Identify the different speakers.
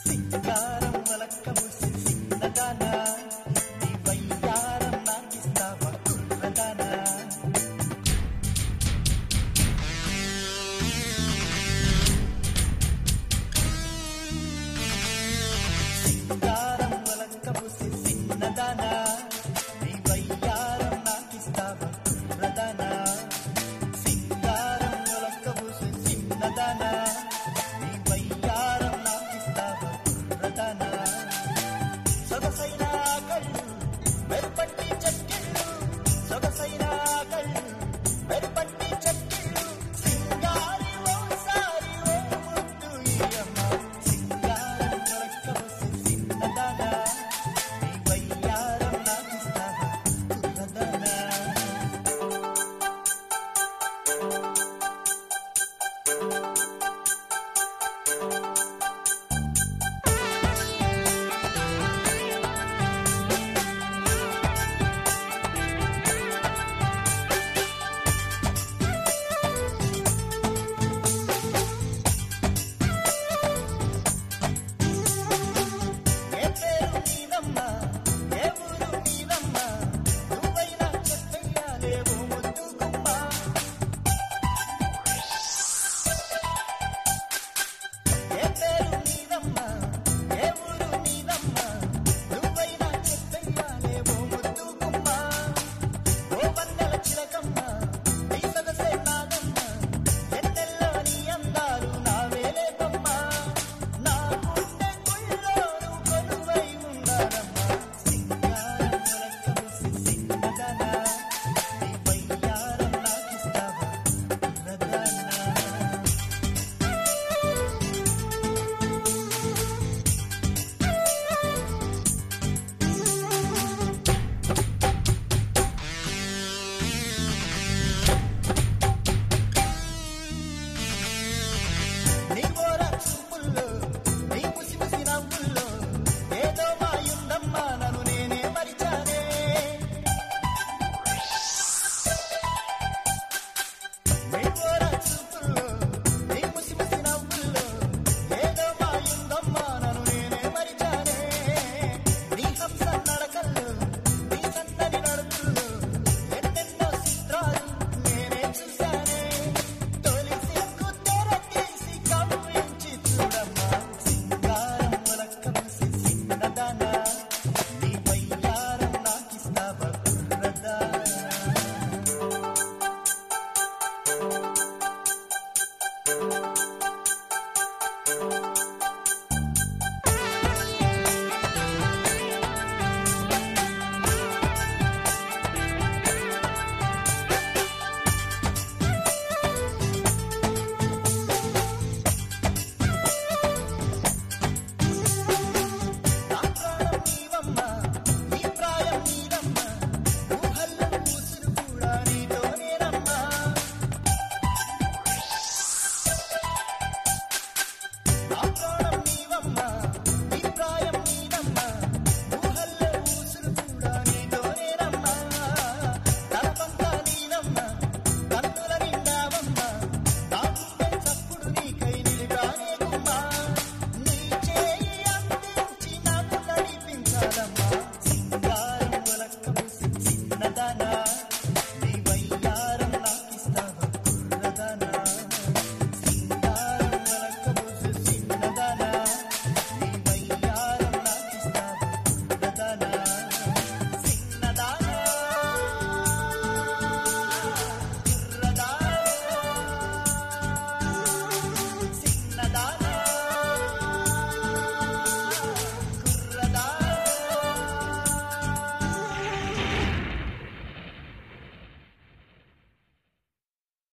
Speaker 1: సింగారం వలక్క ముసి సిన్నదానా నీ వయ్యారం నాకిస్తావా కుర్రదానా సింగారం వలక్క ముసి సిన్నదానా నీ వయ్యారం నాకిస్తావా కుర్రదానా సింగారం వలక్క ముసి సిన్నదానా నీ వయ్యారం నాకిస్తావా కుర్రదానా సొగసైన కళ్ళు మెరుపట్టి చెక్కిళ్ళు సొగసైన కళ్ళు మెరుపట్టి చెక్కిళ్ళు సింగారి ఓసారి ఓ ముద్దు ఇయ్యమ్మ సింగారం వలక్క ముసి సిన్నదానా నీ వయ్యారం నాకిస్తావా కుర్రదానా ఏ పేరు నీదమ్మా ఏ ఊరు నీదమ్మా నువ్వైనా చెప్పయ్యాలేవో ముద్దుగుమ్మా ఏ పేరు నీదమ్మా ఏ ఊరు నీదమ్మా నువ్వైనా చెప్పయ్యాలేవో ముద్దుగుమ్మా ఓ వందల చిలకమ్మా నీ సొగసే నాదమ్మా ఎన్నెల్లో నీ అందాలు నా వేలేదమ్మా నా గుండె గుళ్ళోను కొలువై ఉన్నానమ్మా సింగారం వలక్క ముసి సిన్నదానా నీ వయ్యారం నాకిస్తావా కుర్రదానా నీ ఓర చూపుల్లో నీ ముసి ముసి నవ్వుల్లో ఏదో మాయుందమ్మా నన్ను నేనే మరిచానే నీ ఓర చూపుల్లో నీ ముసి ముసి నవ్వుల్లో ఏదో మాయుందమ్మా నన్ను నేనే మరిచానే నీ హంస నడకల్లో నీ సన్నని నడుపుల్లో ఎన్నెన్నో చిత్రాలు నేనే చూశానే తొలి సిగ్గు తెరతీసి కవ్వించి చూడమ్మా సింగారం వలక్క ముసి సిన్నదానా నీ వయ్యారం నాకిస్తావా కుర్రదానా